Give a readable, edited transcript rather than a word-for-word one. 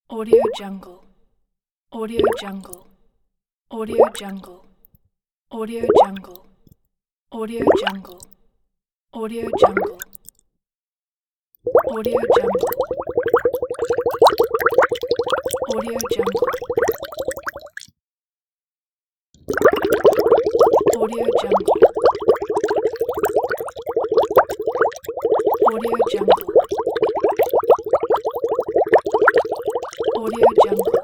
Audio Jungle, Audio Jungle, Audio Jungle, Audio Jungle, Audio Jungle, Audio Jungle, Audio Jungle, Audio Jungle, Audio Jungle, Audio Jungle, Audio Jungle.